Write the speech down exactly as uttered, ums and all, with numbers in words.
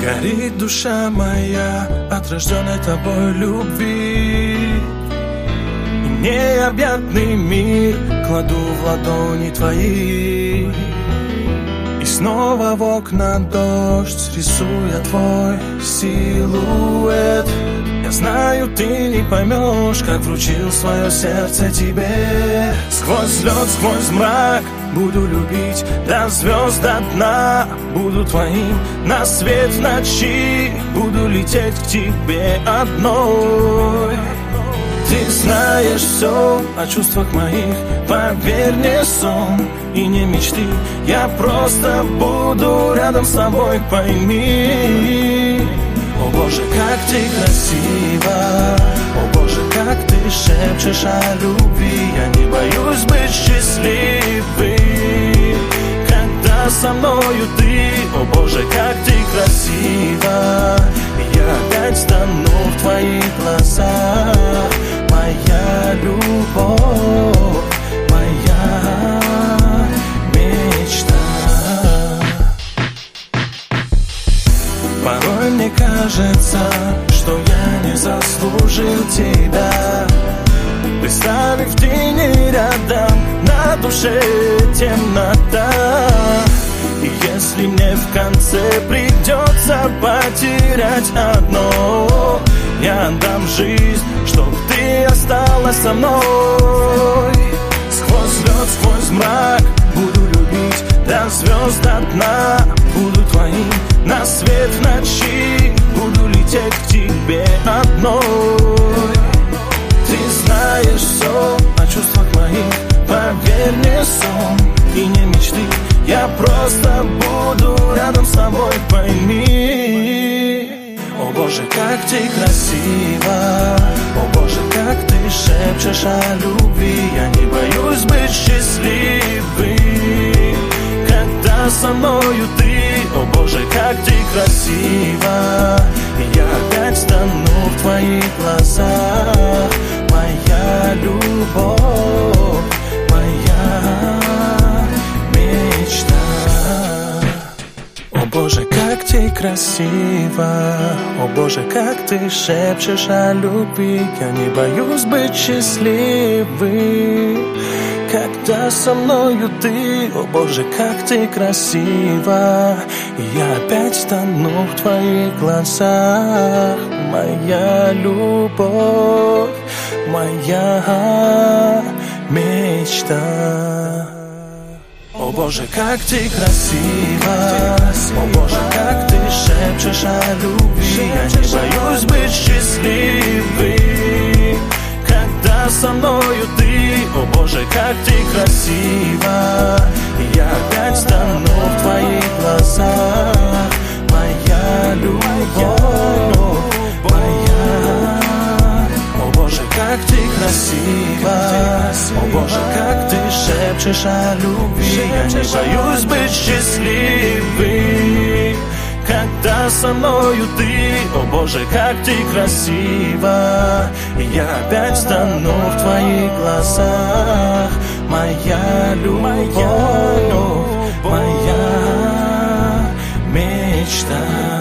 Горит душа моя от рожденной тобой любви, и необъятный мир кладу в ладони твои. И снова в окна дождь, рисуя твой силуэт. Я знаю, ты не поймешь, как вручил свое сердце тебе. Сквозь лед, сквозь мрак буду любить до звезд, до дна. Буду твоим на свет в ночи, буду лететь к тебе одной. Ты знаешь все о чувствах моих, поверь, не сон и не мечты. Я просто буду рядом с тобой, пойми. О Боже, как ты красива, о Боже, как ты шепчешь о любви. Я не боюсь быть счастливым, когда со мною ты. О Боже, как ты красива, я опять стану в твоих глазах. Моя любовь, моя мечта. Порой мне кажется, что я не заслужил тебя. Представив в тени рядом, на душе темнота. И если мне в конце придется потерять одно, я отдам жизнь, чтоб ты осталась со мной. Сквозь лед, сквозь мрак буду любить до звезд, до дна. Буду твоим на свет в ночи, буду лететь к тебе одной. Ты знаешь все о чувствах моих, поверь, не сон и не мечты. Я просто буду рядом с тобой, пойми. О Боже, как ты красива, о Боже, как ты шепчешь о любви. Я не боюсь быть счастливым, когда со мною ты. О Боже, как ты красива, я опять стану в твоих глазах. Моя любовь, моя мечта. О Боже, как ты красива, о Боже, как ты шепчешь о любви. Я не боюсь быть счастливым, когда со мною ты. О Боже, как ты красива, я опять стану в твоих глазах. Моя любовь, моя мечта. О Боже, как ты красива, о Боже, как ты шепчешь о любви. Я не боюсь быть счастливым, когда со мною ты. О Боже, как ты красива, я опять стану в твоих глазах. Моя любовь, моя. О Боже, как ты красива, о Боже, как ты шепчешь о любви. Я не боюсь быть счастливым, когда со мною ты. О Боже, как ты красива, я опять стану в твоих глазах. Моя любовь, моя мечта.